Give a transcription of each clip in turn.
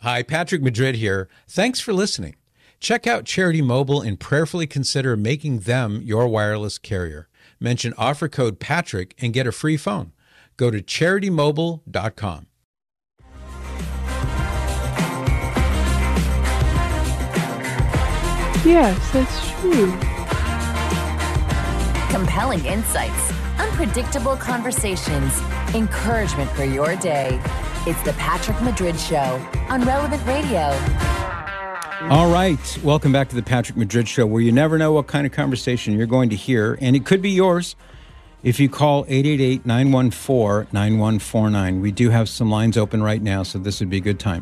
Hi, Patrick Madrid here. Thanks for listening. Check out Charity Mobile and prayerfully consider making them your wireless carrier. Mention offer code Patrick and get a free phone. Go to CharityMobile.com. Yes, that's true. Compelling insights, unpredictable conversations, encouragement for your day. It's the Patrick Madrid Show on Relevant Radio. All right. Welcome back to the Patrick Madrid Show, where you never know what kind of conversation you're going to hear, and it could be yours if you call 888-914-9149. We do have some lines open right now, so this would be a good time.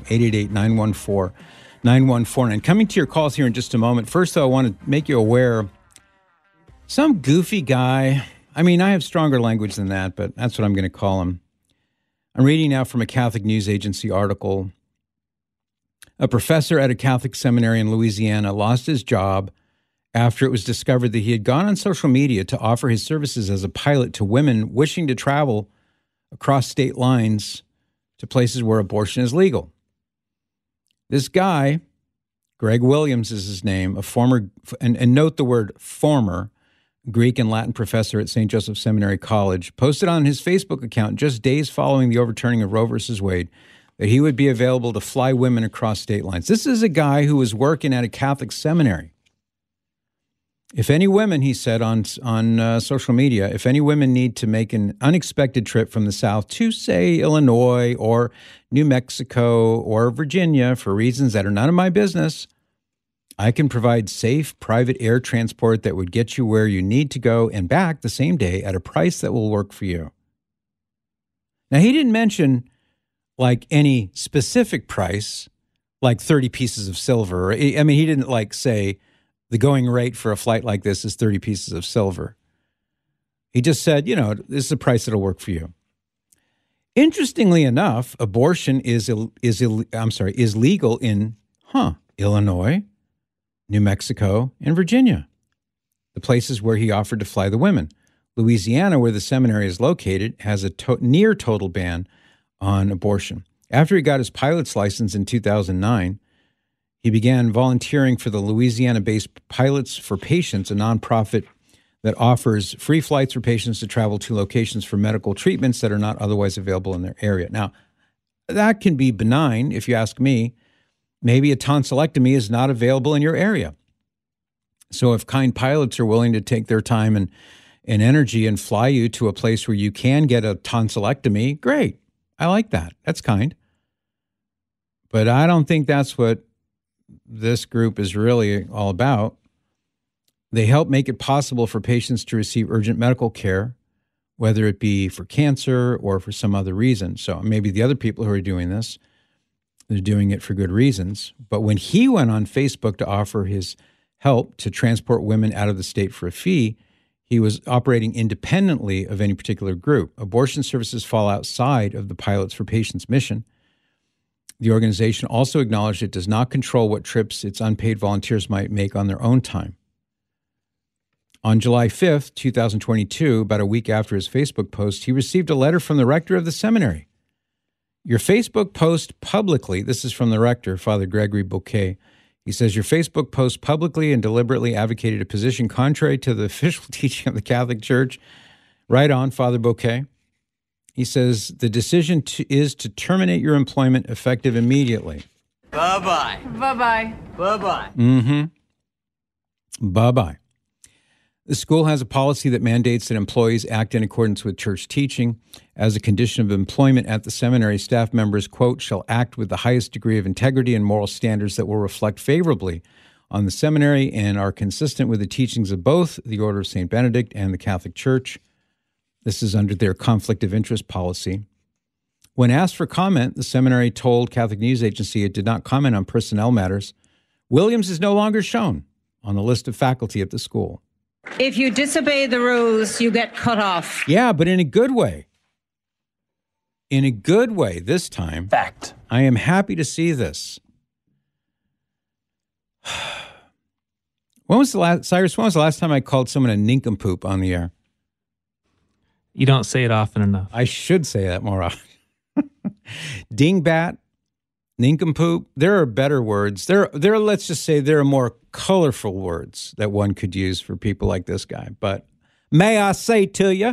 888-914-9149. Coming to your calls here in just a moment. First, though, I want to make you aware, some goofy guy, I mean, I have stronger language than that, but that's what I'm going to call him. I'm reading now from a Catholic news agency article. A professor at a Catholic seminary in Louisiana lost his job after it was discovered that he had gone on social media to offer his services as a pilot to women wishing to travel across state lines to places where abortion is legal. This guy, Greg Williams is his name, a former, and note the word former, Greek and Latin professor at St. Joseph Seminary College, posted on his Facebook account just days following the overturning of Roe versus Wade that he would be available to fly women across state lines. This is a guy who was working at a Catholic seminary. If any women, he said on social media, if any women need to make an unexpected trip from the South to, say, Illinois or New Mexico or Virginia for reasons that are none of my business, I can provide safe private air transport that would get you where you need to go and back the same day at a price that will work for you. Now, he didn't mention like any specific price, like 30 pieces of silver. I mean, he didn't like say the going rate for a flight like this is 30 pieces of silver. He just said, you know, this is a price that'll work for you. Interestingly enough, abortion is legal in Illinois, New Mexico, and Virginia, the places where he offered to fly the women. Louisiana, where the seminary is located, has a near total ban on abortion. After he got his pilot's license in 2009, he began volunteering for the Louisiana-based Pilots for Patients, a nonprofit that offers free flights for patients to travel to locations for medical treatments that are not otherwise available in their area. Now, that can be benign, if you ask me. Maybe a tonsillectomy is not available in your area. So if kind pilots are willing to take their time and energy and fly you to a place where you can get a tonsillectomy, great. I like that. That's kind. But I don't think that's what this group is really all about. They help make it possible for patients to receive urgent medical care, whether it be for cancer or for some other reason. So maybe the other people who are doing this, they're doing it for good reasons. But when he went on Facebook to offer his help to transport women out of the state for a fee, he was operating independently of any particular group. Abortion services fall outside of the Pilots for Patients mission. The organization also acknowledged it does not control what trips its unpaid volunteers might make on their own time. On July 5th, 2022, about a week after his Facebook post, he received a letter from the rector of the seminary. Your Facebook post publicly, this is from the rector, Father Gregory Bouquet. He says, your Facebook post publicly and deliberately advocated a position contrary to the official teaching of the Catholic Church. Right on, Father Bouquet. He says, the decision is to terminate your employment effective immediately. Bye-bye. Bye-bye. Bye-bye. Mm-hmm. Bye-bye. The school has a policy that mandates that employees act in accordance with church teaching. As a condition of employment at the seminary, staff members, quote, shall act with the highest degree of integrity and moral standards that will reflect favorably on the seminary and are consistent with the teachings of both the Order of St. Benedict and the Catholic Church. This is under their conflict of interest policy. When asked for comment, the seminary told Catholic News Agency it did not comment on personnel matters. Williams is no longer shown on the list of faculty at the school. If you disobey the rules, you get cut off. Yeah, but in a good way. In a good way this time. Fact. I am happy to see this. Cyrus, when was the last time I called someone a nincompoop on the air? You don't say it often enough. I should say that more often. Dingbat, nincompoop. There are better words. There. Let's just say there are more colorful words that one could use for people like this guy. But may I say to you,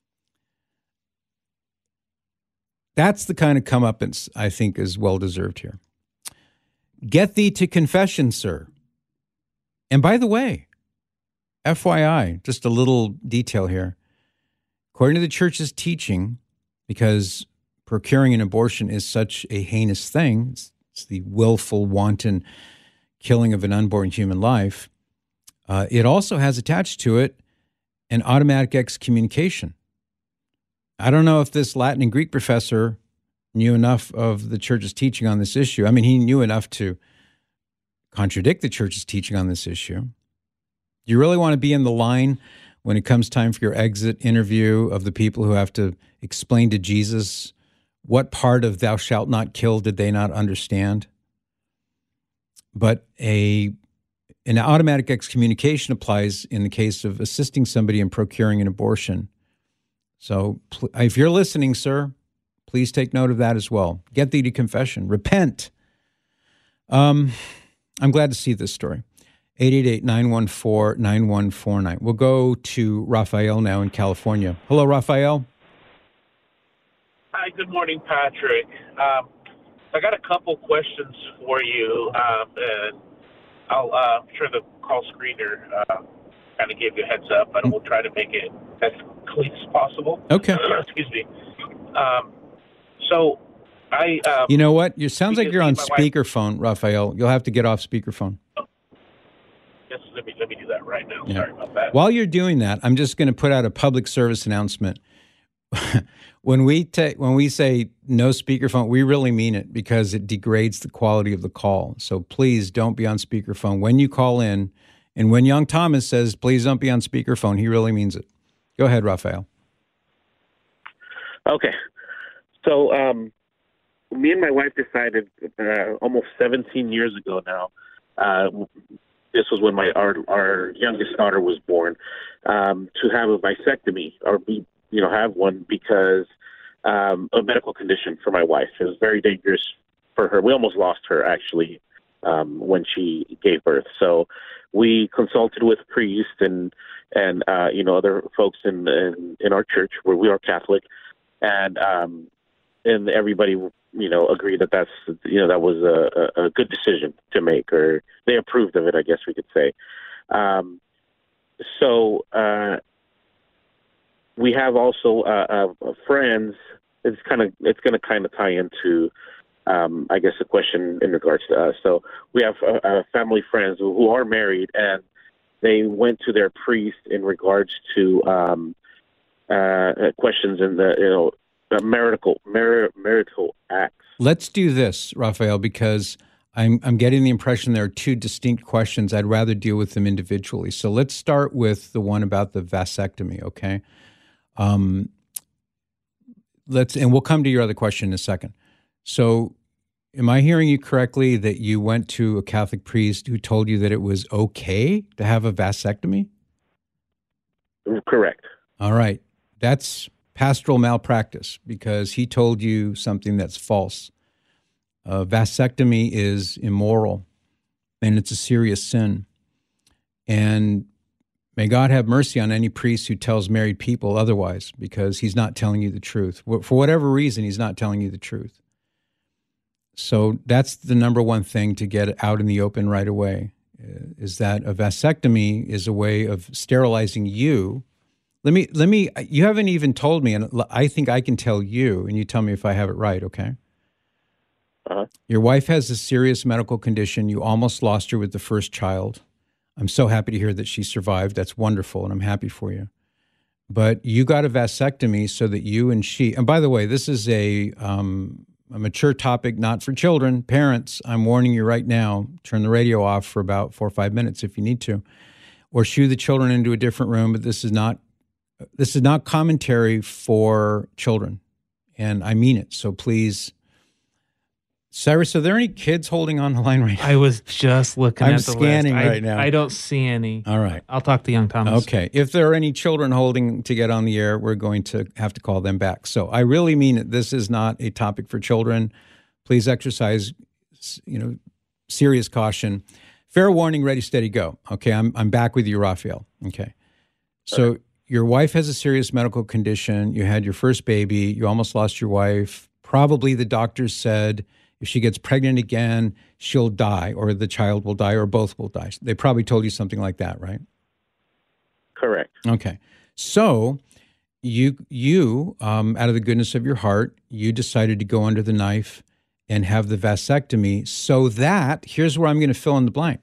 that's the kind of comeuppance I think is well-deserved here. Get thee to confession, sir. And by the way, FYI, just a little detail here. According to the church's teaching, because procuring an abortion is such a heinous thing, it's the willful, wanton killing of an unborn human life, it also has attached to it an automatic excommunication. I don't know if this Latin and Greek professor knew enough of the church's teaching on this issue. I mean, he knew enough to contradict the church's teaching on this issue. You really want to be in the line when it comes time for your exit interview of the people who have to explain to Jesus what part of thou shalt not kill did they not understand? But an automatic excommunication applies in the case of assisting somebody in procuring an abortion. So if you're listening, sir, please take note of that as well. Get thee to confession. Repent. I'm glad to see this story. 888-914-9149. We'll go to Raphael now in California. Hello, Raphael. Hi, good morning, Patrick. I got a couple questions for you, and I'm sure the call screener kind of gave you a heads up, but we'll try to make it as clean as possible. Okay. Excuse me. So I... you know what? It sounds like you're on speakerphone, Raphael. You'll have to get off speakerphone. Yes, let me do that right now. Yeah. Sorry about that. While you're doing that, I'm just going to put out a public service announcement. When we say no speakerphone, we really mean it because it degrades the quality of the call. So please don't be on speakerphone when you call in. And when Young Thomas says, please don't be on speakerphone, he really means it. Go ahead, Raphael. Okay. So me and my wife decided almost 17 years ago now, this was when our youngest daughter was born, to have a vasectomy or have one because a medical condition for my wife. It was very dangerous for her. We almost lost her actually when she gave birth. So we consulted with priests and other folks in our church where we are Catholic, and everybody agreed that that was a good decision to make, or they approved of it, I guess we could say. So we have also friends. It's going to kind of tie into, I guess, a question in regards to us. So we have family friends who are married, and they went to their priest in regards to questions in the marital acts. Let's do this, Raphael, because I'm getting the impression there are two distinct questions. I'd rather deal with them individually. So let's start with the one about the vasectomy, okay? And we'll come to your other question in a second. So am I hearing you correctly that you went to a Catholic priest who told you that it was okay to have a vasectomy? Correct. All right. That's pastoral malpractice because he told you something that's false. Vasectomy is immoral and it's a serious sin. And may God have mercy on any priest who tells married people otherwise, because he's not telling you the truth. For whatever reason, he's not telling you the truth. So that's the number one thing to get out in the open right away, is that a vasectomy is a way of sterilizing you. You haven't even told me, and I think I can tell you, and you tell me if I have it right, okay? Uh-huh. Your wife has a serious medical condition. You almost lost her with the first child. I'm so happy to hear that she survived. That's wonderful, and I'm happy for you. But you got a vasectomy so that you and she, and by the way, this is a mature topic, not for children. Parents, I'm warning you right now, turn the radio off for about 4 or 5 minutes if you need to, or shoo the children into a different room, but this is not commentary for children, and I mean it. So please, Cyrus, are there any kids holding on the line right now? I was just looking at the list. I'm scanning right now. I don't see any. All right. I'll talk to young Thomas. Okay. If there are any children holding to get on the air, we're going to have to call them back. So I really mean it. This is not a topic for children. Please exercise serious caution. Fair warning, ready, steady, go. Okay, I'm back with you, Raphael. Okay. So your wife has a serious medical condition. You had your first baby. You almost lost your wife. Probably the doctors said if she gets pregnant again, she'll die, or the child will die, or both will die. They probably told you something like that, right? Correct. Okay. So you out of the goodness of your heart, you decided to go under the knife and have the vasectomy so that, here's where I'm going to fill in the blank,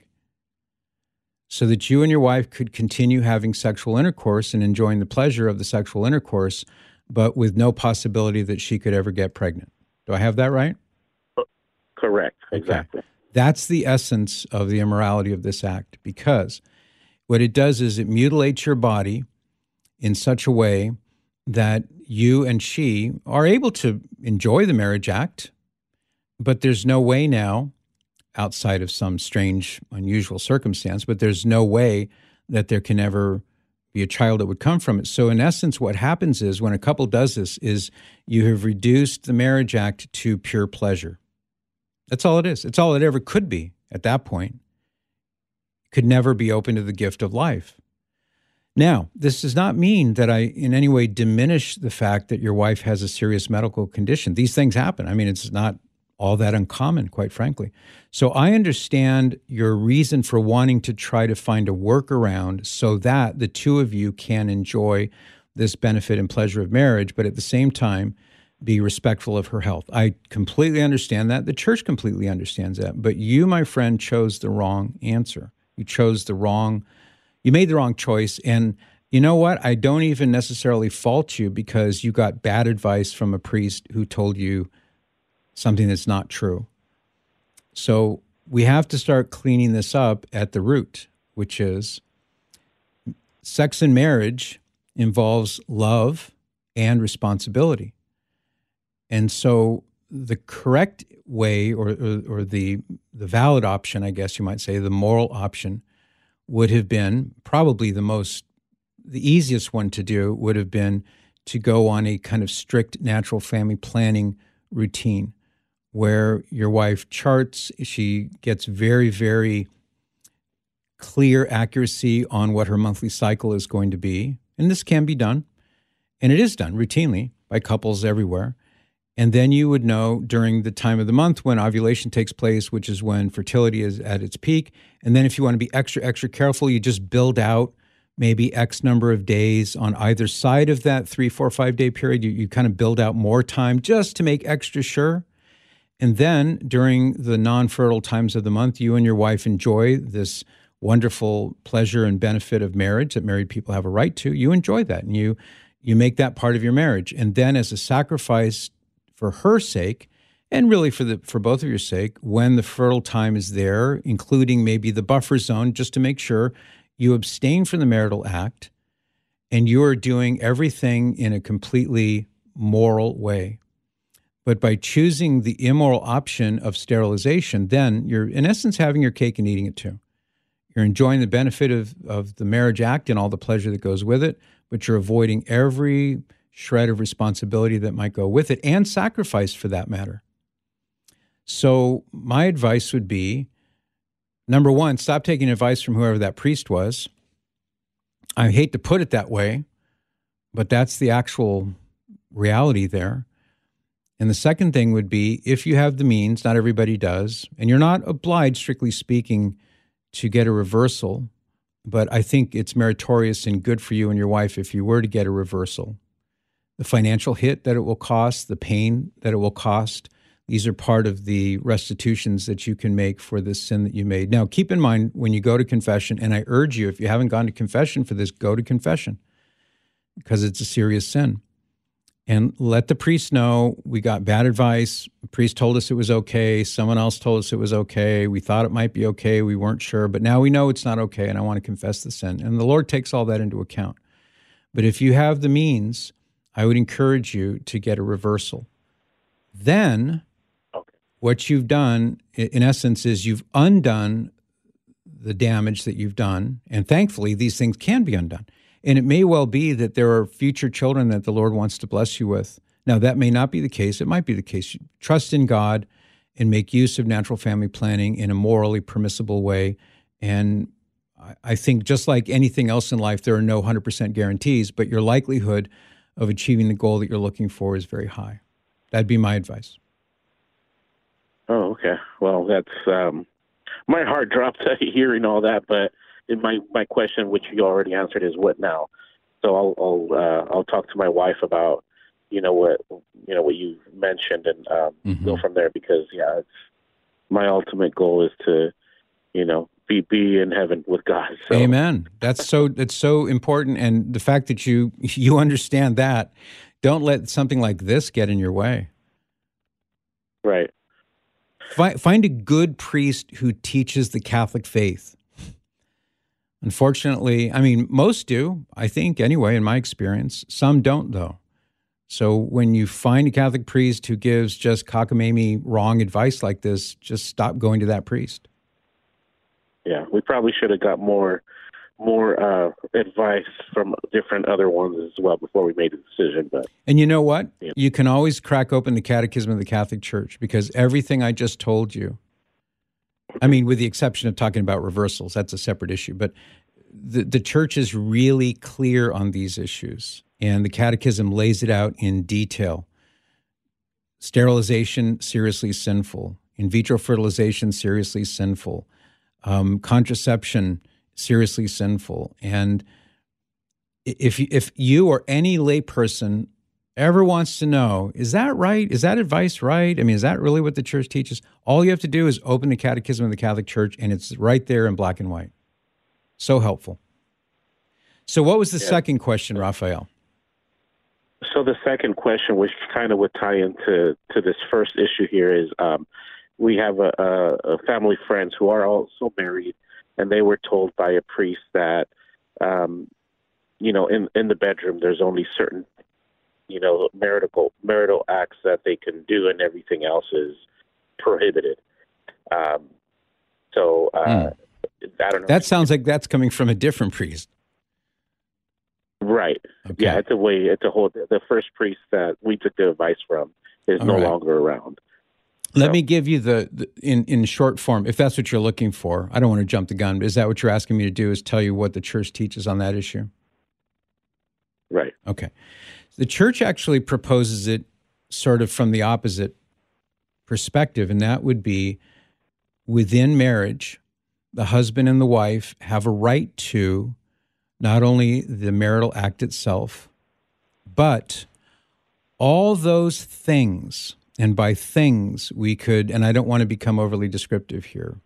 so that you and your wife could continue having sexual intercourse and enjoying the pleasure of the sexual intercourse, but with no possibility that she could ever get pregnant. Do I have that right? Correct. Exactly. Okay. That's the essence of the immorality of this act, because what it does is it mutilates your body in such a way that you and she are able to enjoy the marriage act, but there's no way now, outside of some strange, unusual circumstance, but there's no way that there can ever be a child that would come from it. So in essence, what happens is when a couple does this is you have reduced the marriage act to pure pleasure. That's all it is. It's all it ever could be at that point. Could never be open to the gift of life. Now, this does not mean that I in any way diminish the fact that your wife has a serious medical condition. These things happen. I mean, it's not all that uncommon, quite frankly. So I understand your reason for wanting to try to find a workaround so that the two of you can enjoy this benefit and pleasure of marriage, but at the same time, be respectful of her health. I completely understand that. The church completely understands that. But you, my friend, chose the wrong answer. You made the wrong choice. And you know what? I don't even necessarily fault you because you got bad advice from a priest who told you something that's not true. So we have to start cleaning this up at the root, which is sex and marriage involves love and responsibility. And so the correct way, or the valid option, I guess you might say, the moral option, would have been probably the easiest one to do would have been to go on a kind of strict natural family planning routine where your wife charts, she gets very, very clear accuracy on what her monthly cycle is going to be. And this can be done, and it is done routinely by couples everywhere. And then you would know during the time of the month when ovulation takes place, which is when fertility is at its peak. And then if you want to be extra, extra careful, you just build out maybe X number of days on either side of that 3, 4, 5 day period. You kind of build out more time just to make extra sure. And then during the non-fertile times of the month, you and your wife enjoy this wonderful pleasure and benefit of marriage that married people have a right to. You enjoy that, and you make that part of your marriage. And then as a sacrifice for her sake, and really for both of your sake, when the fertile time is there, including maybe the buffer zone, just to make sure you abstain from the marital act, and you are doing everything in a completely moral way. But by choosing the immoral option of sterilization, then you're in essence having your cake and eating it too. You're enjoying the benefit of the marriage act and all the pleasure that goes with it, but you're avoiding every shred of responsibility that might go with it, and sacrifice for that matter. So my advice would be, number one, stop taking advice from whoever that priest was. I hate to put it that way, but that's the actual reality there. And the second thing would be, if you have the means, not everybody does, and you're not obliged, strictly speaking, to get a reversal, but I think it's meritorious and good for you and your wife if you were to get a reversal. The financial hit that it will cost, the pain that it will cost, these are part of the restitutions that you can make for this sin that you made. Now, keep in mind when you go to confession, and I urge you, if you haven't gone to confession for this, go to confession because it's a serious sin. And let the priest know we got bad advice. The priest told us it was okay. Someone else told us it was okay. We thought it might be okay. We weren't sure, but now we know it's not okay, and I want to confess the sin. And the Lord takes all that into account. But if you have the means, I would encourage you to get a reversal. Then what you've done, in essence, is you've undone the damage that you've done. And thankfully, these things can be undone. And it may well be that there are future children that the Lord wants to bless you with. Now, that may not be the case. It might be the case. You trust in God and make use of natural family planning in a morally permissible way. And I think just like anything else in life, there are no 100% guarantees, but your likelihood of achieving the goal that you're looking for is very high. That'd be my advice. Oh, okay. Well, that's my heart dropped hearing all that, but my question, which you already answered, is what now? So I'll talk to my wife about what you mentioned and go from there, because it's my ultimate goal is to be in heaven with God. So. Amen. It's so important, and the fact that you understand that, don't let something like this get in your way. Right. Find a good priest who teaches the Catholic faith. Unfortunately, I mean, most do, I think, anyway, in my experience. Some don't, though. So when you find a Catholic priest who gives just cockamamie wrong advice like this, just stop going to that priest. Yeah, we probably should have got more advice from different other ones as well before we made the decision. And you know what? Yeah. You can always crack open the Catechism of the Catholic Church, because everything I just told you, I mean, with the exception of talking about reversals, that's a separate issue, but the Church is really clear on these issues, and the Catechism lays it out in detail. Sterilization, seriously sinful. In vitro fertilization, seriously sinful. Contraception, seriously sinful. And if you or any layperson ever wants to know, is that right? Is that advice right? I mean, is that really what the Church teaches? All you have to do is open the Catechism of the Catholic Church, and it's right there in black and white. So helpful. So what was the second question, Raphael? So the second question, which kind of would tie into this first issue here, is we have a family friends who are also married, and they were told by a priest that, in the bedroom, there's only certain, marital acts that they can do, and everything else is prohibited. I don't know. That sounds like that's coming from a different priest. Right. Okay. Yeah, the first priest that we took the advice from is no longer around. Let me give you in short form, if that's what you're looking for. I don't want to jump the gun, but is that what you're asking me to do, is tell you what the Church teaches on that issue? Right. Okay. The Church actually proposes it sort of from the opposite perspective, and that would be within marriage, the husband and the wife have a right to not only the marital act itself, but all those things. And by things, we could, and I don't want to become overly descriptive here,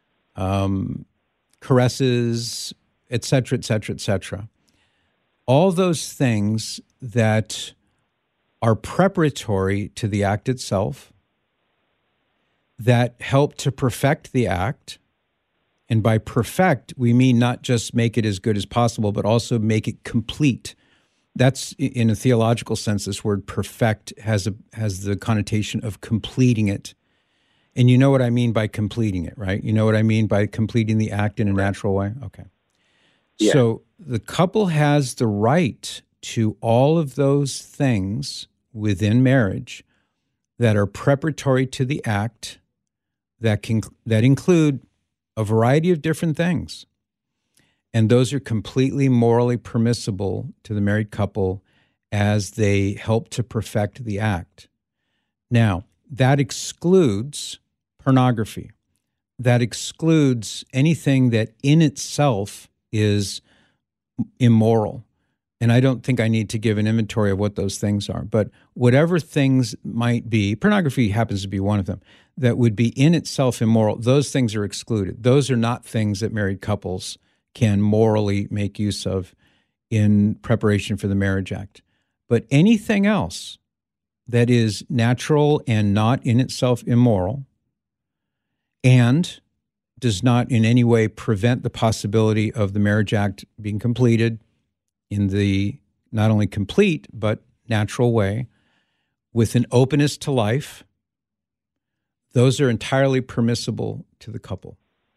caresses, et cetera, et cetera, et cetera. All those things that are preparatory to the act itself, that help to perfect the act. And by perfect, we mean not just make it as good as possible, but also make it complete. That's, in a theological sense, this word perfect has the connotation of completing it. And you know what I mean by completing it, right? You know what I mean by completing the act in a natural way? Okay. Yeah. So the couple has the right to all of those things within marriage that are preparatory to the act, that include a variety of different things. And those are completely morally permissible to the married couple as they help to perfect the act. Now, that excludes pornography. That excludes anything that in itself is immoral. And I don't think I need to give an inventory of what those things are. But whatever things might be, pornography happens to be one of them, that would be in itself immoral, those things are excluded. Those are not things that married couples can morally make use of in preparation for the marriage act. But anything else that is natural and not in itself immoral and does not in any way prevent the possibility of the marriage act being completed in the not only complete but natural way with an openness to life, those are entirely permissible to the couple.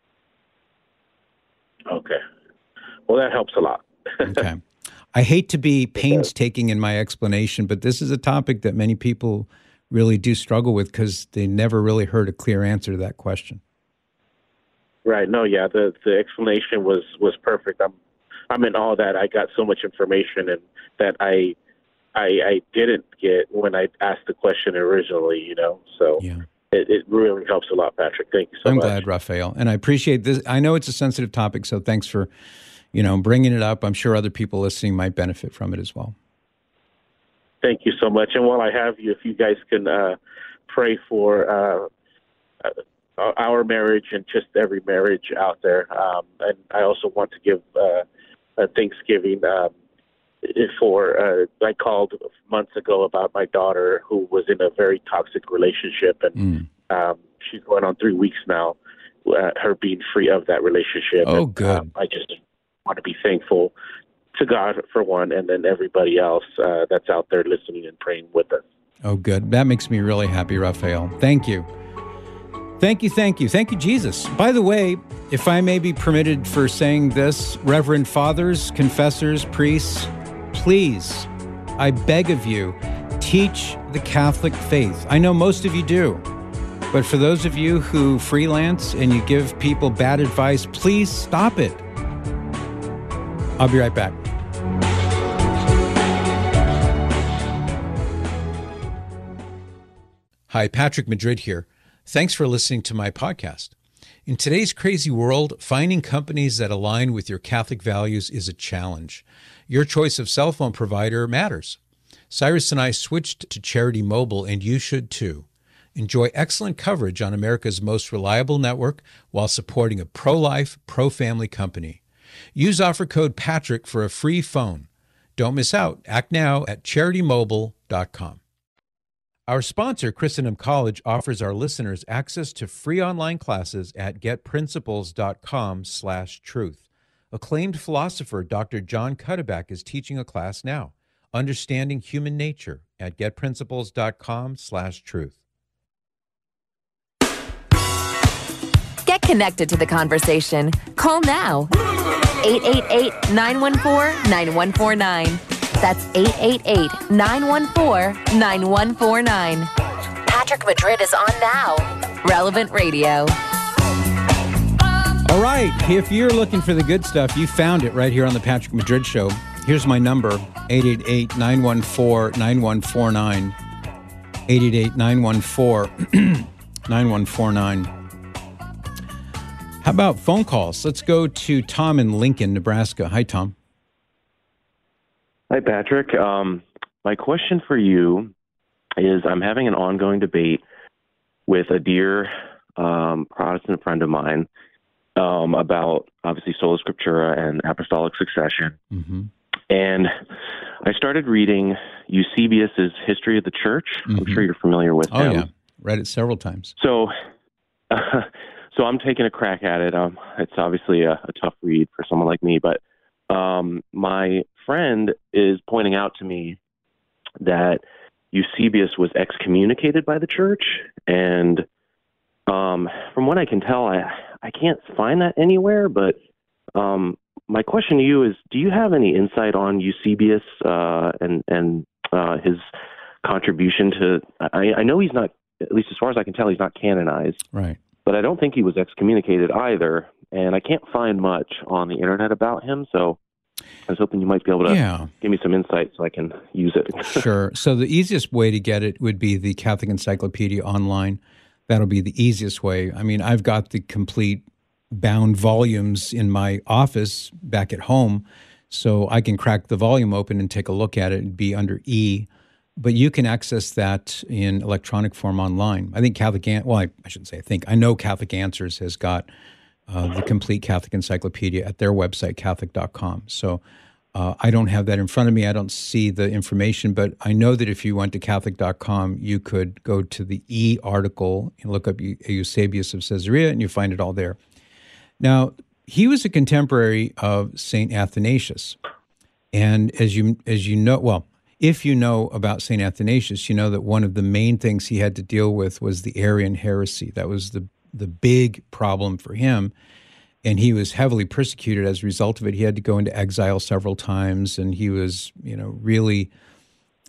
Okay. Well, that helps a lot. Okay. I hate to be painstaking in my explanation, but this is a topic that many people really do struggle with because they never really heard a clear answer to that question. Right. No, yeah, the explanation was perfect. I'm in awe that I got so much information and that I didn't get when I asked the question originally, you know. So Yeah. it really helps a lot, Patrick. Thank you so much. I'm glad, Raphael. And I appreciate this. I know it's a sensitive topic, so thanks for, bringing it up. I'm sure other people listening might benefit from it as well. Thank you so much. And while I have you, if you guys can pray for our marriage and just every marriage out there. And I also want to give a Thanksgiving I called months ago about my daughter who was in a very toxic relationship, and she's going on 3 weeks now, her being free of that relationship. Oh, and, good. I just want to be thankful to God for one, and then everybody else that's out there listening and praying with us. Oh, good. That makes me really happy, Raphael. Thank you. Thank you, thank you. Thank you, Jesus. By the way, if I may be permitted for saying this, Reverend Fathers, confessors, priests, please, I beg of you, teach the Catholic faith. I know most of you do, but for those of you who freelance and you give people bad advice, please stop it. I'll be right back. Hi, Patrick Madrid here. Thanks for listening to my podcast. In today's crazy world, finding companies that align with your Catholic values is a challenge. Your choice of cell phone provider matters. Cyrus and I switched to Charity Mobile, and you should too. Enjoy excellent coverage on America's most reliable network while supporting a pro-life, pro-family company. Use offer code PATRICK for a free phone. Don't miss out. Act now at CharityMobile.com. Our sponsor, Christendom College, offers our listeners access to free online classes at getprinciples.com/truth. Acclaimed philosopher Dr. John Cuddeback is teaching a class now, Understanding Human Nature, at getprinciples.com/truth. Get connected to the conversation. Call now. 888-914-9149. That's 888-914-9149. Patrick Madrid is on now. Relevant Radio. All right, if you're looking for the good stuff, you found it right here on the Patrick Madrid Show. Here's my number, 888-914-9149. 888-914-9149. How about phone calls? Let's go to Tom in Lincoln, Nebraska. Hi, Tom. Hi, Patrick. My question for you is I'm having an ongoing debate with a dear Protestant friend of mine about, obviously, Sola Scriptura and apostolic succession. Mm-hmm. And I started reading Eusebius's History of the Church. Mm-hmm. I'm sure you're familiar with him. Oh, yeah. Read it several times. So I'm taking a crack at it. It's obviously a tough read for someone like me, but my friend is pointing out to me that Eusebius was excommunicated by the church, and from what I can tell, I can't find that anywhere, but my question to you is, do you have any insight on Eusebius and his contribution to, I know he's not, at least as far as I can tell, he's not canonized. Right. But I don't think he was excommunicated either, and I can't find much on the internet about him, so I was hoping you might be able to give me some insight so I can use it. Sure. So the easiest way to get it would be the Catholic Encyclopedia online. That'll be the easiest way. I mean, I've got the complete bound volumes in my office back at home, so I can crack the volume open and take a look at it and be under E. But you can access that in electronic form online. I think I shouldn't say I think. I know Catholic Answers has got the complete Catholic Encyclopedia at their website, Catholic.com. So I don't have that in front of me. I don't see the information, but I know that if you went to Catholic.com, you could go to the E article and look up Eusebius of Caesarea, and you find it all there. Now, he was a contemporary of St. Athanasius. And as you know, well, if you know about St. Athanasius, you know that one of the main things he had to deal with was the Arian heresy. That was the big problem for him, and he was heavily persecuted as a result of it. He had to go into exile several times, and he was, really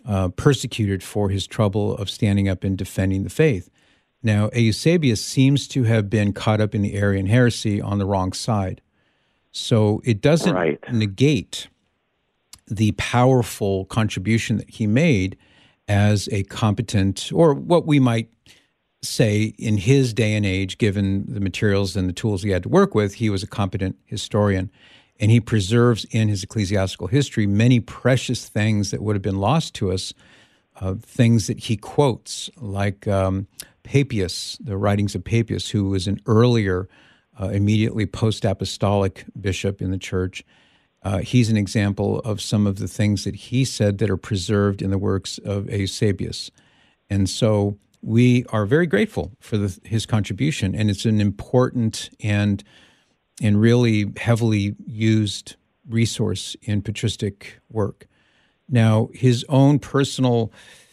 persecuted for his trouble of standing up and defending the faith. Now, Eusebius seems to have been caught up in the Arian heresy on the wrong side. So it doesn't negate the powerful contribution that he made as a competent, or what we might say in his day and age, given the materials and the tools he had to work with, he was a competent historian. And he preserves in his ecclesiastical history many precious things that would have been lost to us, things that he quotes, like Papias, the writings of Papias, who was an earlier, immediately post-apostolic bishop in the church. He's an example of some of the things that he said that are preserved in the works of Eusebius. And so we are very grateful for his contribution, and it's an important and really heavily used resource in patristic work. Now, his own personal,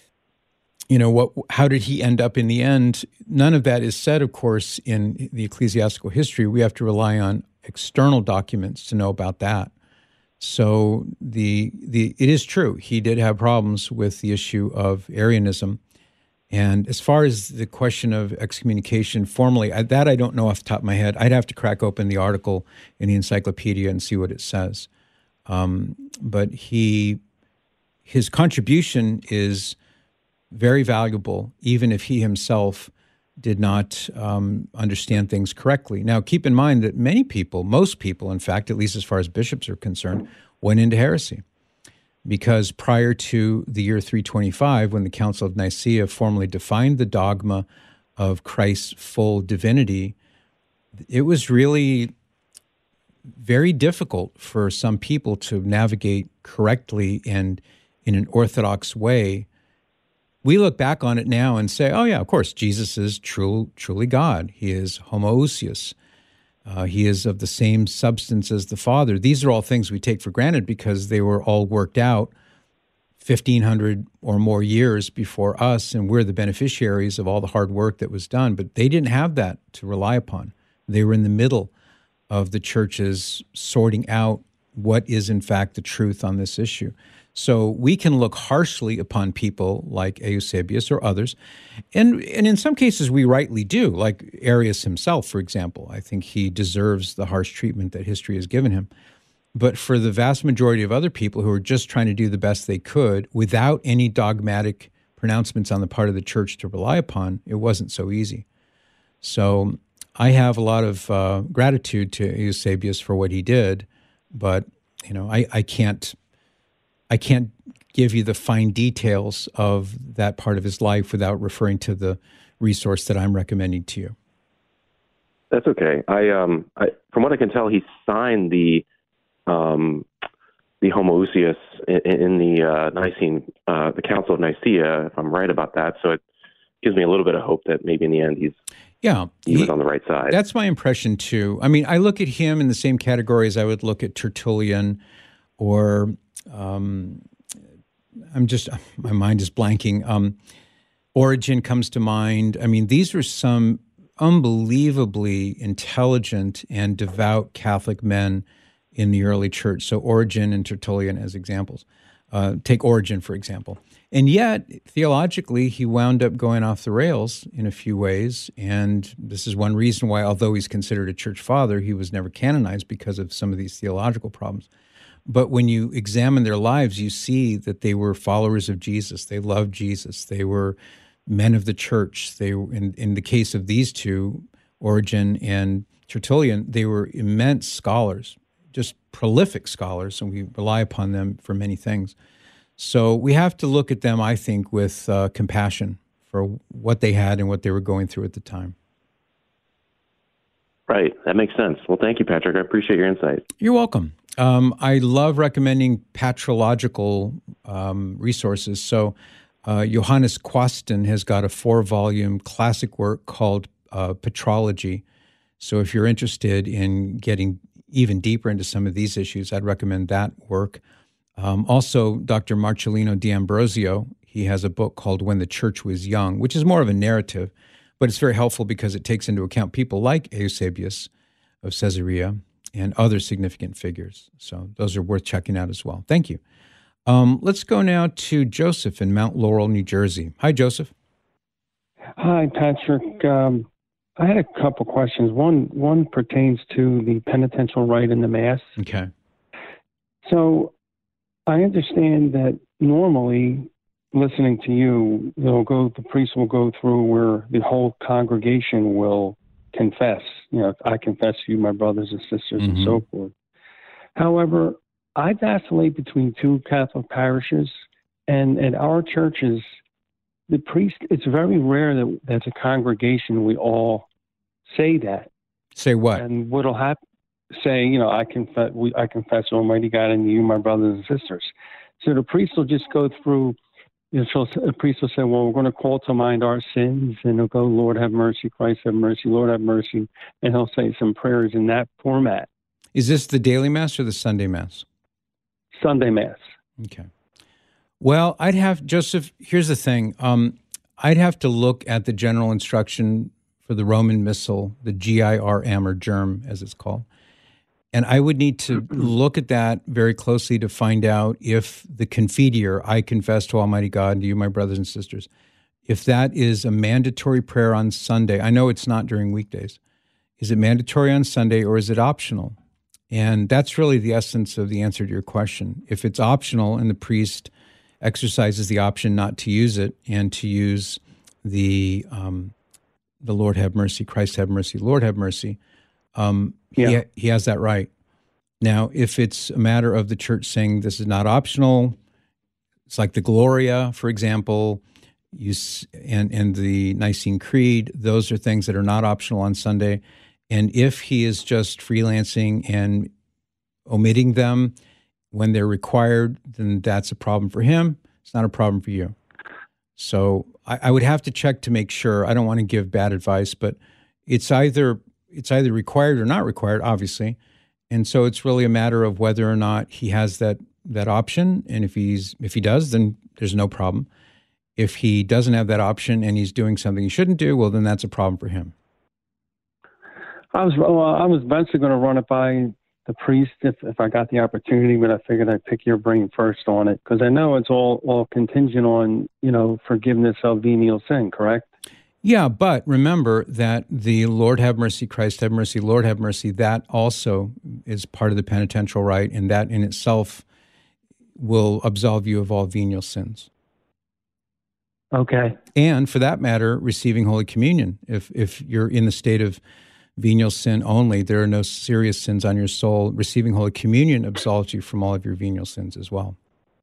how did he end up in the end? None of that is said, of course, in the ecclesiastical history. We have to rely on external documents to know about that. So it is true. He did have problems with the issue of Arianism. And as far as the question of excommunication formally, that I don't know off the top of my head. I'd have to crack open the article in the encyclopedia and see what it says. But his contribution is very valuable, even if he himself did not understand things correctly. Now, keep in mind that most people, in fact, at least as far as bishops are concerned, went into heresy. Because prior to the year 325, when the Council of Nicaea formally defined the dogma of Christ's full divinity, it was really very difficult for some people to navigate correctly and in an orthodox way. We look back on it now and say, oh yeah, of course, Jesus is truly God. He is homoousios. He is of the same substance as the Father. These are all things we take for granted because they were all worked out 1,500 or more years before us, and we're the beneficiaries of all the hard work that was done. But they didn't have that to rely upon. They were in the middle of the churches sorting out what is in fact the truth on this issue. So we can look harshly upon people like Eusebius or others, and in some cases we rightly do, like Arius himself, for example. I think he deserves the harsh treatment that history has given him. But for the vast majority of other people who are just trying to do the best they could without any dogmatic pronouncements on the part of the church to rely upon, it wasn't so easy. So I have a lot of gratitude to Eusebius for what he did, but I can't give you the fine details of that part of his life without referring to the resource that I'm recommending to you. That's okay. I from what I can tell, he signed the homoousios in the Nicene, the Council of Nicaea, if I'm right about that. So it gives me a little bit of hope that maybe in the end he was on the right side. That's my impression too. I mean, I look at him in the same category as I would look at Tertullian or my mind is blanking. Origen comes to mind. I mean, these were some unbelievably intelligent and devout Catholic men in the early church. So Origen and Tertullian as examples. Take Origen, for example. And yet, theologically, he wound up going off the rails in a few ways. And this is one reason why, although he's considered a church father, he was never canonized because of some of these theological problems. But when you examine their lives, you see that they were followers of Jesus. They loved Jesus. They were men of the church. They were, in the case of these two, Origen and Tertullian, they were immense scholars, just prolific scholars, and we rely upon them for many things. So we have to look at them, I think, with compassion for what they had and what they were going through at the time. Right. That makes sense. Well, thank you, Patrick. I appreciate your insight. You're welcome. I love recommending patrological resources. So Johannes Quasten has got a 4-volume classic work called Patrology. So if you're interested in getting even deeper into some of these issues, I'd recommend that work. Also, Dr. Marcellino D'Ambrosio, he has a book called When the Church Was Young, which is more of a narrative, but it's very helpful because it takes into account people like Eusebius of Caesarea and other significant figures. So those are worth checking out as well. Thank you. Let's go now to Joseph in Mount Laurel, New Jersey. Hi, Joseph. Hi, Patrick. I had a couple questions. One pertains to the penitential rite in the Mass. Okay. So I understand that normally, listening to you, the priest will go through where the whole congregation will confess. I confess to you, my brothers and sisters, and so forth. However, I vacillate between two Catholic parishes, and at our churches, the priest, it's very rare that as a congregation we all say that. Say what? And what'll happen, say, I confess Almighty God and you, my brothers and sisters. So the priest will just go through, a priest will say, well, we're going to call to mind our sins, and he'll go, Lord have mercy, Christ have mercy, Lord have mercy, and he'll say some prayers in that format. Is this the daily Mass or the Sunday Mass? Sunday Mass. Okay. Well, Joseph, here's the thing. I'd have to look at the general instruction for the Roman Missal, the GIRM, or germ, as it's called. And I would need to look at that very closely to find out if the Confiteor, I confess to Almighty God and to you, my brothers and sisters, if that is a mandatory prayer on Sunday. I know it's not during weekdays. Is it mandatory on Sunday or is it optional? And that's really the essence of the answer to your question. If it's optional and the priest exercises the option not to use it and to use the Lord have mercy, Christ have mercy, Lord have mercy, he has that right. Now, if it's a matter of the church saying this is not optional, it's like the Gloria, for example, and the Nicene Creed, those are things that are not optional on Sunday. And if he is just freelancing and omitting them when they're required, then that's a problem for him. It's not a problem for you. So I would have to check to make sure. I don't want to give bad advice, but it's either required or not required, obviously. And so it's really a matter of whether or not he has that option. And if he does, then there's no problem. If he doesn't have that option and he's doing something he shouldn't do, well, then that's a problem for him. I was eventually going to run it by the priest if I got the opportunity, but I figured I'd pick your brain first on it because I know it's all contingent on, forgiveness of venial sin, correct? Yeah, but remember that the Lord have mercy, Christ have mercy, Lord have mercy, that also is part of the penitential rite, and that in itself will absolve you of all venial sins. Okay. And for that matter, receiving Holy Communion. If you're in the state of venial sin only, there are no serious sins on your soul. Receiving Holy Communion absolves you from all of your venial sins as well.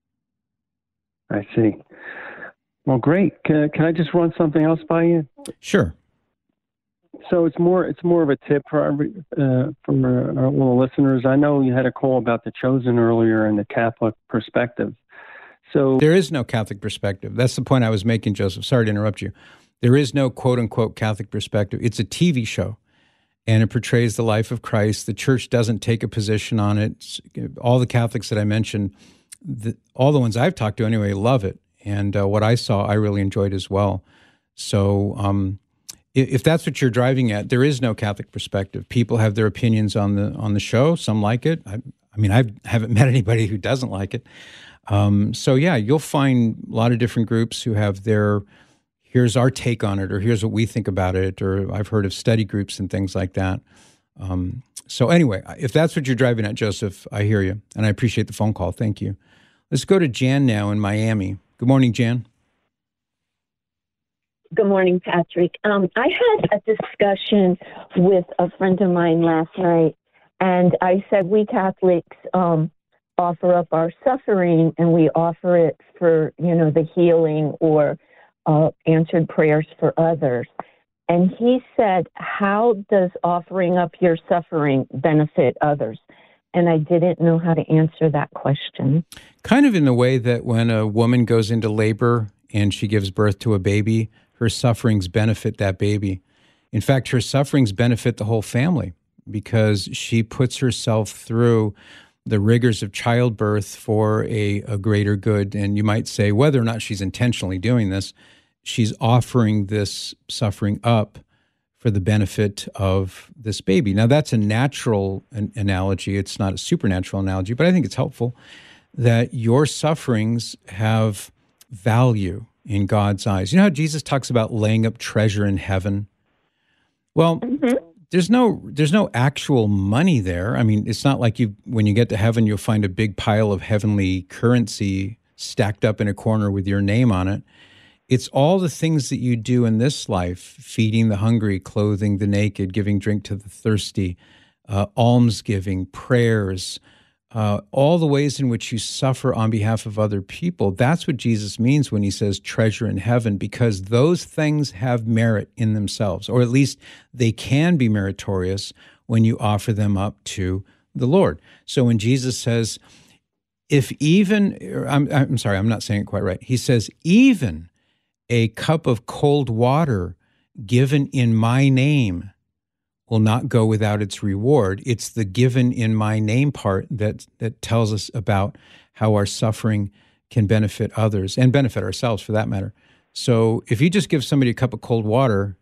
I see. Well, great. Can I just run something else by you? Sure. So it's more of a tip for our little listeners. I know you had a call about the Chosen earlier and the Catholic perspective. So there is no Catholic perspective. That's the point I was making, Joseph. Sorry to interrupt you. There is no quote-unquote Catholic perspective. It's a TV show, and it portrays the life of Christ. The church doesn't take a position on it. All the Catholics that I mentioned, all the ones I've talked to anyway, love it. And what I saw, I really enjoyed as well. So if that's what you're driving at, there is no Catholic perspective. People have their opinions on the show. Some like it. I haven't met anybody who doesn't like it. So yeah, you'll find a lot of different groups who have here's our take on it, or here's what we think about it, or I've heard of study groups and things like that. So anyway, if that's what you're driving at, Joseph, I hear you, and I appreciate the phone call. Thank you. Let's go to Jan now in Miami. Good morning, Jan. Good morning, Patrick. I had a discussion with a friend of mine last night, and I said we Catholics offer up our suffering, and we offer it for, the healing or answered prayers for others. And he said, how does offering up your suffering benefit others? And I didn't know how to answer that question. Kind of in the way that when a woman goes into labor and she gives birth to a baby, her sufferings benefit that baby. In fact, her sufferings benefit the whole family because she puts herself through the rigors of childbirth for a greater good. And you might say, whether or not she's intentionally doing this, she's offering this suffering up for the benefit of this baby. Now, that's a natural analogy. It's not a supernatural analogy, but I think it's helpful. that your sufferings have value in God's eyes. You know how Jesus talks about laying up treasure in heaven? Well, there's no actual money there. I mean, it's not like when you get to heaven, you'll find a big pile of heavenly currency stacked up in a corner with your name on it. It's all the things that you do in this life: feeding the hungry, clothing the naked, giving drink to the thirsty, almsgiving, prayers, all the ways in which you suffer on behalf of other people. That's what Jesus means when he says treasure in heaven, because those things have merit in themselves, or at least they can be meritorious when you offer them up to the Lord. So when Jesus says, if even, I'm sorry, I'm not saying it quite right. He says, even a cup of cold water given in my name will not go without its reward. It's the given in my name part that tells us about how our suffering can benefit others and benefit ourselves for that matter. So if you just give somebody a cup of cold water,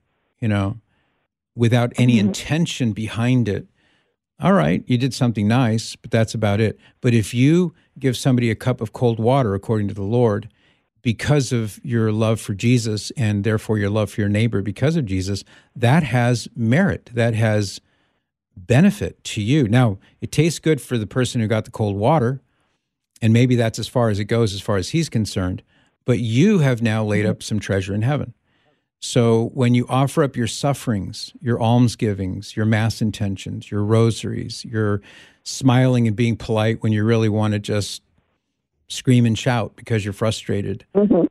without any intention behind it, all right, you did something nice, but that's about it. But if you give somebody a cup of cold water, according to the Lord, because of your love for Jesus and therefore your love for your neighbor because of Jesus, that has merit, that has benefit to you. Now, it tastes good for the person who got the cold water, and maybe that's as far as it goes as far as he's concerned, but you have now laid up some treasure in heaven. So when you offer up your sufferings, your almsgivings, your mass intentions, your rosaries, your smiling and being polite when you really want to just scream and shout because you're frustrated,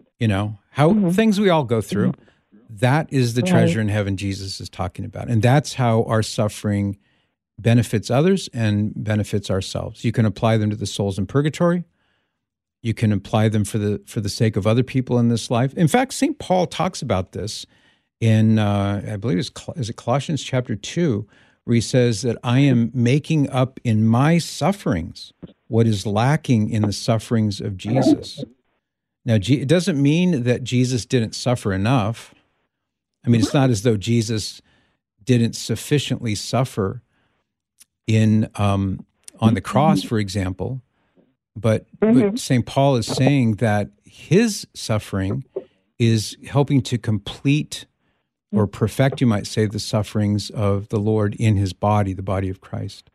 things we all go through, that is the treasure in heaven Jesus is talking about. And that's how our suffering benefits others and benefits ourselves. You can apply them to the souls in purgatory. You can apply them for the sake of other people in this life. In fact, St. Paul talks about this in, I believe is it Colossians chapter 2, where he says that I am making up in my sufferings what is lacking in the sufferings of Jesus. Now, it doesn't mean that Jesus didn't suffer enough. I mean, it's not as though Jesus didn't sufficiently suffer on the cross, for example. But St. Paul is saying that his suffering is helping to complete or perfect, you might say, the sufferings of the Lord in his body, the body of Christ.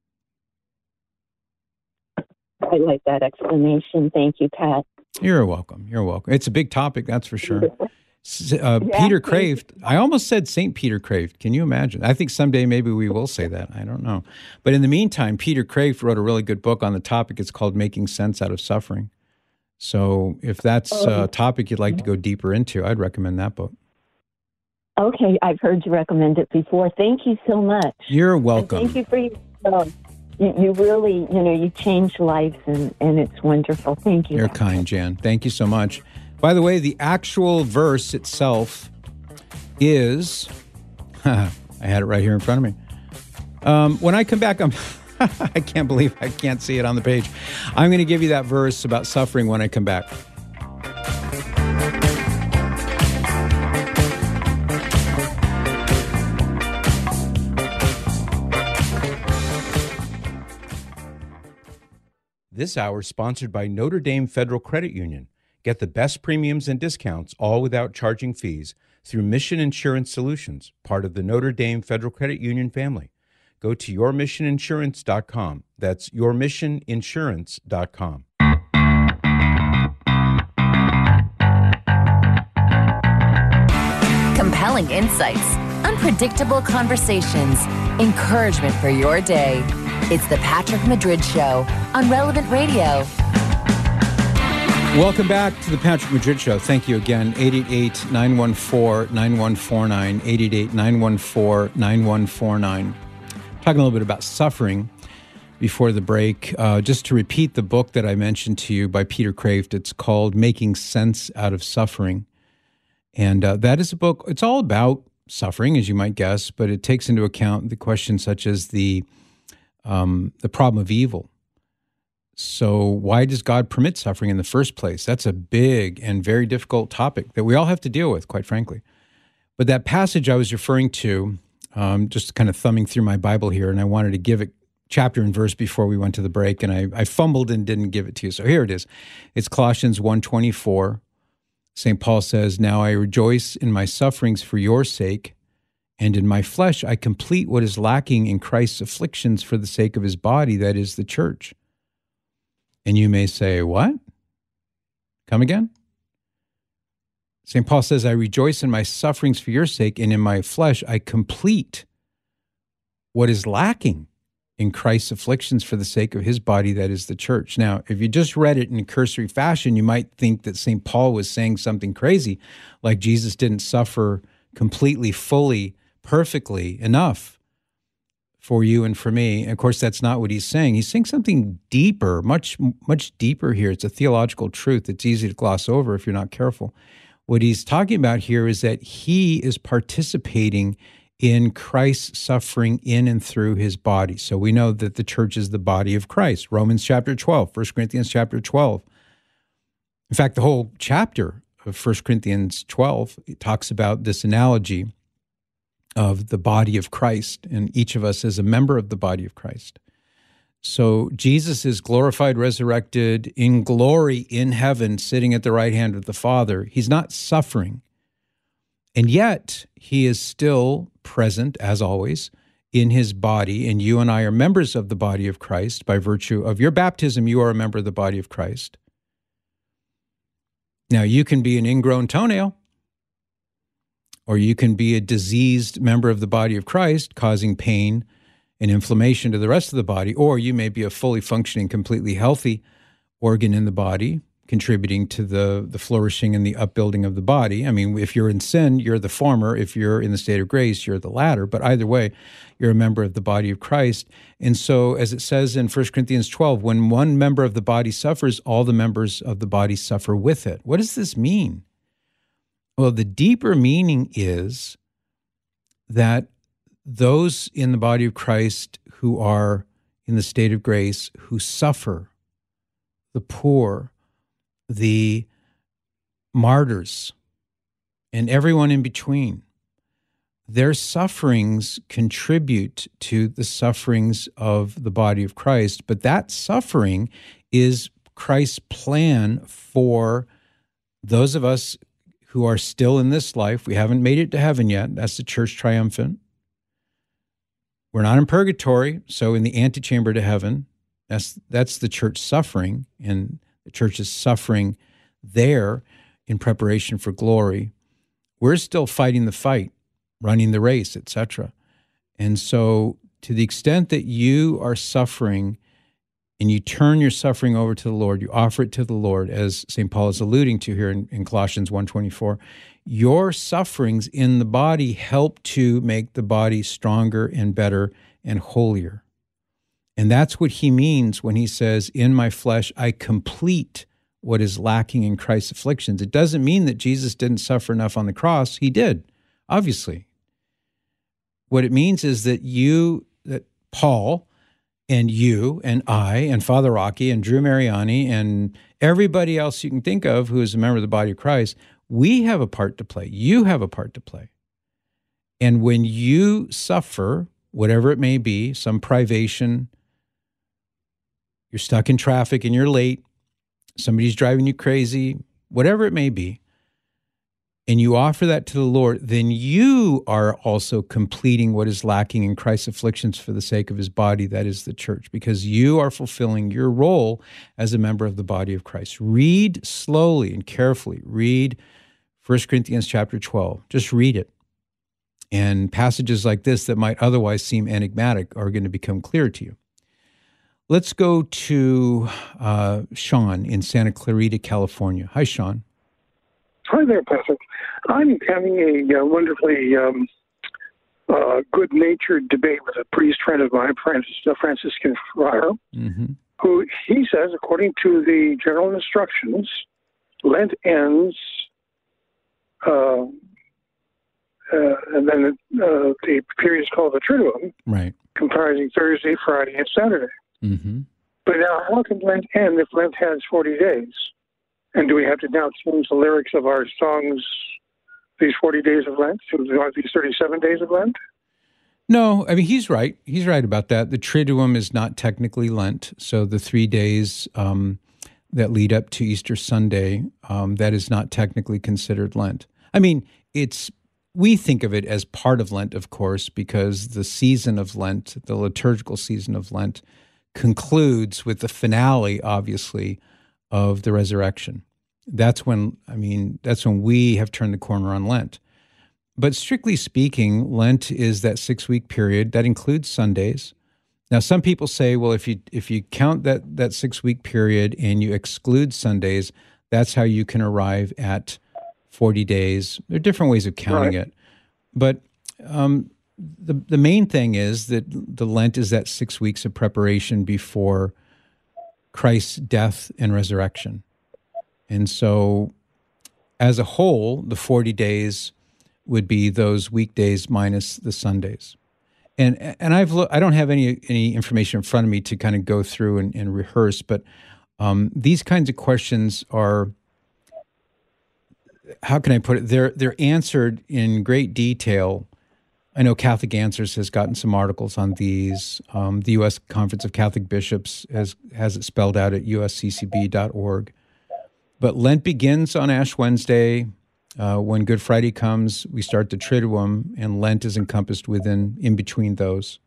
I like that explanation. Thank you, Pat. You're welcome. You're welcome. It's a big topic, that's for sure. Peter Kraft, I almost said St. Peter Kraft. Can you imagine? I think someday maybe we will say that. I don't know. But in the meantime, Peter Kraft wrote a really good book on the topic. It's called Making Sense Out of Suffering. So if that's a topic you'd like to go deeper into, I'd recommend that book. Okay, I've heard you recommend it before. Thank you so much. You're welcome. And thank you for your you really, you change lives, and it's wonderful. Thank you. You're kind, Jan. Thank you so much. By the way, the actual verse itself is, I had it right here in front of me. When I come back, I can't believe I can't see it on the page. I'm going to give you that verse about suffering when I come back. This hour is sponsored by Notre Dame Federal Credit Union. Get the best premiums and discounts, all without charging fees, through Mission Insurance Solutions, part of the Notre Dame Federal Credit Union family. Go to yourmissioninsurance.com. That's yourmissioninsurance.com. Compelling insights, unpredictable conversations, encouragement for your day. It's the Patrick Madrid Show on Relevant Radio. Welcome back to the Patrick Madrid Show. Thank you again. 888-914-9149, 888-914-9149. Talking a little bit about suffering before the break. Just to repeat the book that I mentioned to you by Peter Kraft, it's called Making Sense Out of Suffering. And that is a book, it's all about suffering, as you might guess, but it takes into account the questions such as the problem of evil. So why does God permit suffering in the first place? That's a big and very difficult topic that we all have to deal with, quite frankly. But that passage I was referring to, just kind of thumbing through my Bible here, and I wanted to give it chapter and verse before we went to the break, and I fumbled and didn't give it to you. So here it is. It's Colossians 1:24. St. Paul says, "Now I rejoice in my sufferings for your sake, and in my flesh I complete what is lacking in Christ's afflictions for the sake of his body, that is the church." And you may say, what? Come again? St. Paul says, "I rejoice in my sufferings for your sake, and in my flesh I complete what is lacking in Christ's afflictions for the sake of his body, that is the church." Now, if you just read it in cursory fashion, you might think that St. Paul was saying something crazy, like Jesus didn't suffer completely, fully, perfectly enough for you and for me. And of course, that's not what he's saying. He's saying something deeper, much, much deeper here. It's a theological truth. It's easy to gloss over if you're not careful. What he's talking about here is that he is participating in Christ's suffering in and through his body. So we know that the church is the body of Christ. Romans chapter 12, 1 Corinthians chapter 12. In fact, the whole chapter of 1 Corinthians 12 talks about this analogy of the body of Christ, and each of us is a member of the body of Christ. So Jesus is glorified, resurrected, in glory, in heaven, sitting at the right hand of the Father. He's not suffering. And yet, he is still present, as always, in his body, and you and I are members of the body of Christ. By virtue of your baptism, you are a member of the body of Christ. Now, you can be an ingrown toenail, or you can be a diseased member of the body of Christ, causing pain and inflammation to the rest of the body, or you may be a fully functioning, completely healthy organ in the body, contributing to the flourishing and the upbuilding of the body. I mean, if you're in sin, you're the former. If you're in the state of grace, you're the latter. But either way, you're a member of the body of Christ. And so, as it says in 1 Corinthians 12, when one member of the body suffers, all the members of the body suffer with it. What does this mean? Well, the deeper meaning is that those in the body of Christ who are in the state of grace, who suffer, the poor, the martyrs, and everyone in between, their sufferings contribute to the sufferings of the body of Christ. But that suffering is Christ's plan for those of us who are still in this life. We haven't made it to heaven yet. That's the church triumphant. We're not in purgatory, so in the antechamber to heaven, that's the church suffering, and the church is suffering there in preparation for glory. We're still fighting the fight, running the race, etc. And so to the extent that you are suffering and you turn your suffering over to the Lord, you offer it to the Lord, as St. Paul is alluding to here in Colossians 1:24, your sufferings in the body help to make the body stronger and better and holier. And that's what he means when he says, "In my flesh I complete what is lacking in Christ's afflictions." It doesn't mean that Jesus didn't suffer enough on the cross. He did, obviously. What it means is that that Paul and you and I and Father Rocky and Drew Mariani and everybody else you can think of who is a member of the body of Christ, we have a part to play. You have a part to play. And when you suffer, whatever it may be, some privation, you're stuck in traffic and you're late, somebody's driving you crazy, whatever it may be, and you offer that to the Lord, then you are also completing what is lacking in Christ's afflictions for the sake of his body, that is the church, because you are fulfilling your role as a member of the body of Christ. Read slowly and carefully. Read 1 Corinthians chapter 12. Just read it. And passages like this that might otherwise seem enigmatic are going to become clear to you. Let's go to Sean in Santa Clarita, California. Hi, Sean. Hi there, Patrick. I'm having a wonderfully good-natured debate with a priest friend of mine, Franciscan friar, who he says, according to the general instructions, Lent ends, and then the period is called the Triduum, right, comprising Thursday, Friday, and Saturday. Mm-hmm. But now, how can Lent end if Lent has 40 days? And do we have to now change the lyrics of our songs these 40 days of Lent to these 37 days of Lent? No, I mean, he's right. He's right about that. The Triduum is not technically Lent. So the 3 days that lead up to Easter Sunday, that is not technically considered Lent. I mean, we think of it as part of Lent, of course, because the season of Lent, the liturgical season of Lent, concludes with the finale, obviously, of the resurrection. That's when we have turned the corner on Lent. But strictly speaking, Lent is that 6-week period that includes Sundays. Now, some people say, well, if you count that 6-week period and you exclude Sundays, that's how you can arrive at 40 days. There are different ways of counting it. But the main thing is that the Lent is that 6 weeks of preparation before Christ's death and resurrection. And so as a whole, the 40 days would be those weekdays minus the Sundays. And I don't have any information in front of me to kind of go through and rehearse, but these kinds of questions are, how can I put it? They're answered in great detail. I know Catholic Answers has gotten some articles on these. The U.S. Conference of Catholic Bishops has it spelled out at usccb.org. But Lent begins on Ash Wednesday. When Good Friday comes, we start the Triduum, and Lent is encompassed in between those.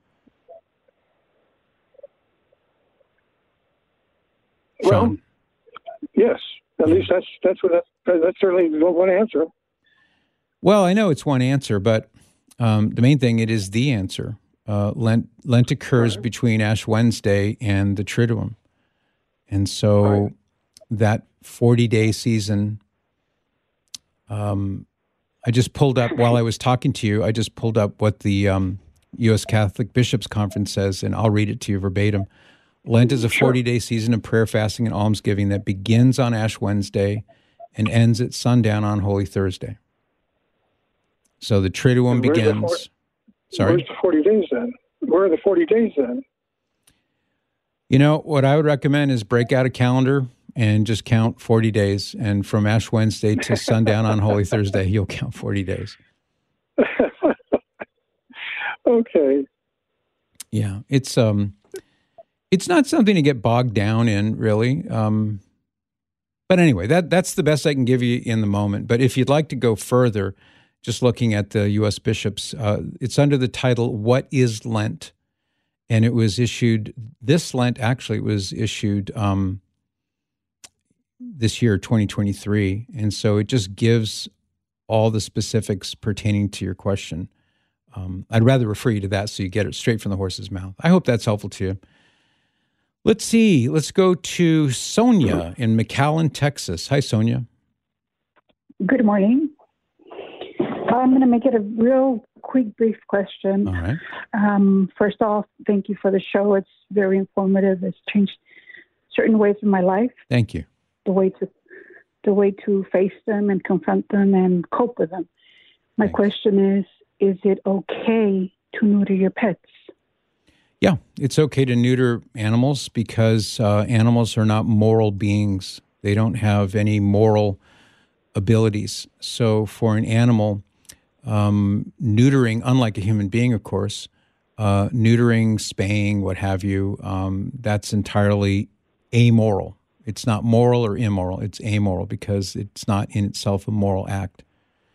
Well, yes. At least that's certainly one answer. Well, I know it's one answer, but the main thing, it is the answer. Lent occurs between Ash Wednesday and the Triduum. And so that 40-day season, I just pulled up, while I was talking to you, I just pulled up what the U.S. Catholic Bishops Conference says, and I'll read it to you verbatim. Lent is a 40-day season of prayer, fasting, and almsgiving that begins on Ash Wednesday and ends at sundown on Holy Thursday. So the Triduum begins. Sorry? Where's the 40 days then? Where are the 40 days then? You know, what I would recommend is break out a calendar and just count 40 days. And from Ash Wednesday to sundown on Holy Thursday, you'll count 40 days. Okay. Yeah, it's not something to get bogged down in, really. But anyway, that's the best I can give you in the moment. But if you'd like to go further, just looking at the U.S. bishops, it's under the title, What is Lent? And it was issued, this Lent actually was issued this year, 2023. And so it just gives all the specifics pertaining to your question. I'd rather refer you to that so you get it straight from the horse's mouth. I hope that's helpful to you. Let's see. Let's go to Sonia in McAllen, Texas. Hi, Sonia. Good morning. I'm going to make it a real quick, brief question. All right. First off, thank you for the show. It's very informative. It's changed certain ways in my life. Thank you. The way to face them and confront them and cope with them. My question is it okay to neuter your pets? Yeah, it's okay to neuter animals because animals are not moral beings. They don't have any moral abilities. So for an animal, neutering, unlike a human being, of course, neutering, spaying, what have you, that's entirely amoral. It's not moral or immoral. It's amoral because it's not in itself a moral act.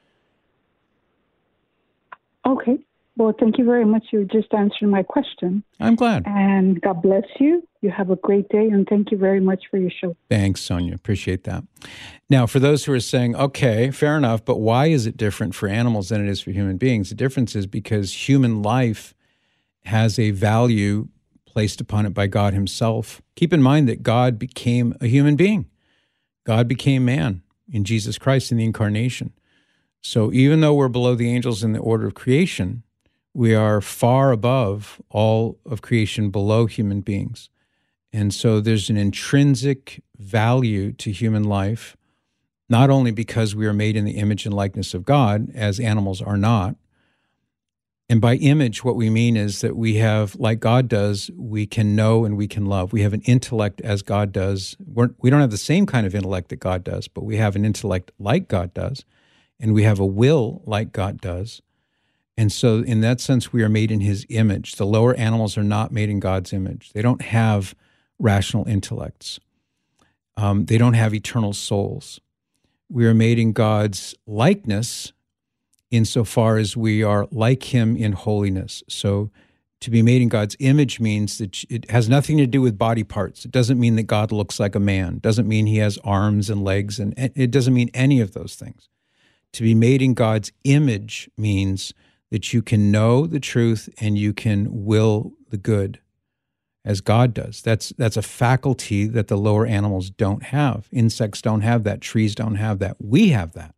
Okay. Well, thank you very much. You just answered my question. I'm glad. And God bless you. You have a great day, and thank you very much for your show. Thanks, Sonia. Appreciate that. Now, for those who are saying, okay, fair enough, but why is it different for animals than it is for human beings? The difference is because human life has a value placed upon it by God himself. Keep in mind that God became a human being. God became man in Jesus Christ in the incarnation. So even though we're below the angels in the order of creation, we are far above all of creation below human beings. And so there's an intrinsic value to human life, not only because we are made in the image and likeness of God, as animals are not. And by image, what we mean is that we have, like God does, we can know and we can love. We have an intellect as God does. We don't have the same kind of intellect that God does, but we have an intellect like God does. And we have a will like God does. And so in that sense, we are made in his image. The lower animals are not made in God's image. They don't have rational intellects. They don't have eternal souls. We are made in God's likeness insofar as we are like him in holiness. So to be made in God's image means that it has nothing to do with body parts. It doesn't mean that God looks like a man. It doesn't mean he has arms and legs, and it doesn't mean any of those things. To be made in God's image means that you can know the truth and you can will the good as God does. That's a faculty that the lower animals don't have. Insects don't have that. Trees don't have that. We have that.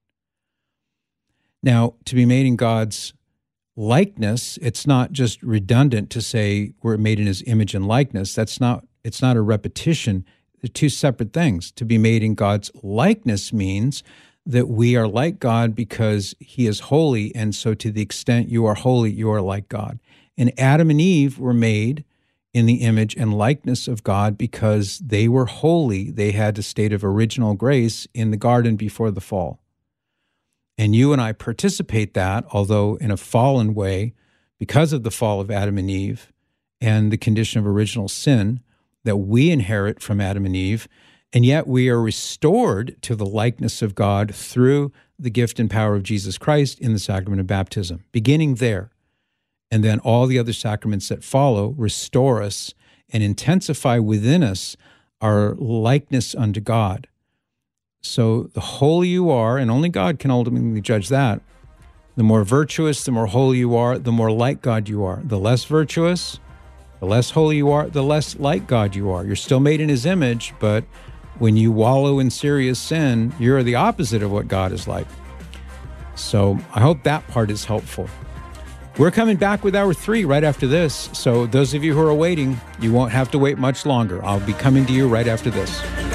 Now, to be made in God's likeness, it's not just redundant to say we're made in his image and likeness. It's not a repetition. They're two separate things. To be made in God's likeness means that we are like God because he is holy, and so to the extent you are holy, you are like God. And Adam and Eve were made in the image and likeness of God because they were holy. They had a state of original grace in the garden before the fall. And you and I participate that, although in a fallen way, because of the fall of Adam and Eve and the condition of original sin that we inherit from Adam and Eve, and yet we are restored to the likeness of God through the gift and power of Jesus Christ in the sacrament of baptism, beginning there. And then all the other sacraments that follow restore us and intensify within us our likeness unto God. So the holier you are, and only God can ultimately judge that, the more virtuous, the more holy you are, the more like God you are. The less virtuous, the less holy you are, the less like God you are. You're still made in his image, but when you wallow in serious sin, you're the opposite of what God is like. So I hope that part is helpful. We're coming back with hour 3 right after this. So those of you who are waiting, you won't have to wait much longer. I'll be coming to you right after this.